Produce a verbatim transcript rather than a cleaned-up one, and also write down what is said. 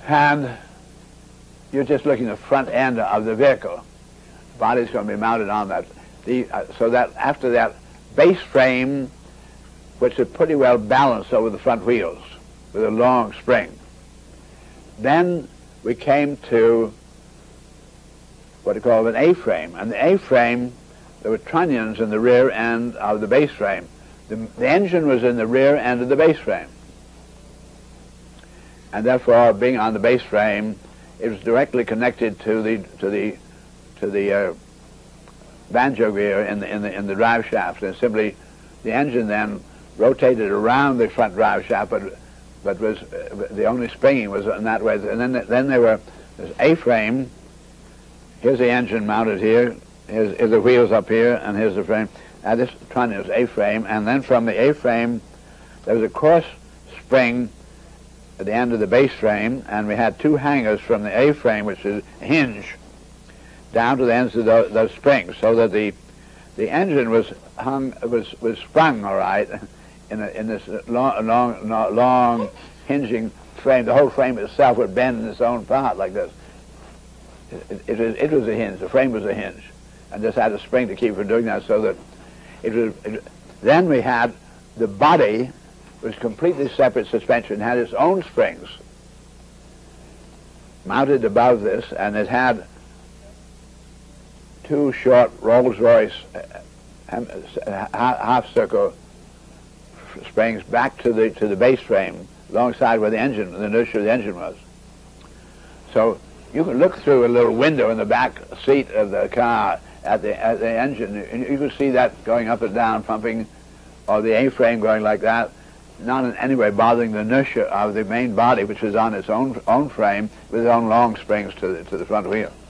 And you're just looking at the front end of the vehicle. The body's going to be mounted on that. The, uh, so that after that base frame, which is pretty well balanced over the front wheels with a long spring, then we came to what we call an A-frame. And the A-frame, there were trunnions in the rear end of the base frame. The, the engine was in the rear end of the base frame. And therefore, being on the base frame, it was directly connected to the to the to the uh, banjo gear in the in the in the drive shaft. And simply, the engine then rotated around the front drive shaft, but but was uh, the only springing was in that way. And then then there were this A-frame. Here's the engine mounted here. Here's, here's the wheels up here, and here's the frame. Now this trunnion is A-frame, and then from the A-frame, there was a cross spring at the end of the base frame, and we had two hangers from the A-frame, which is a hinge, down to the ends of those, those springs, so that the the engine was hung was was sprung all right in a, in this long long long hinging frame. The whole frame itself would bend in its own part like this. It, it, it, it was a hinge. The frame was a hinge, and just had a spring to keep it from doing that, so that it was. It, then we had the body was completely separate suspension, had its own springs mounted above this, and it had two short Rolls-Royce uh, half-circle springs back to the to the base frame, alongside where the engine, the inertia of the engine was. So you can look through a little window in the back seat of the car at the at the engine, and you can see that going up and down, pumping, or the A-frame going like that, not in any way bothering the inertia of the main body, which is on its own own frame with its own long springs to the, to the front wheel.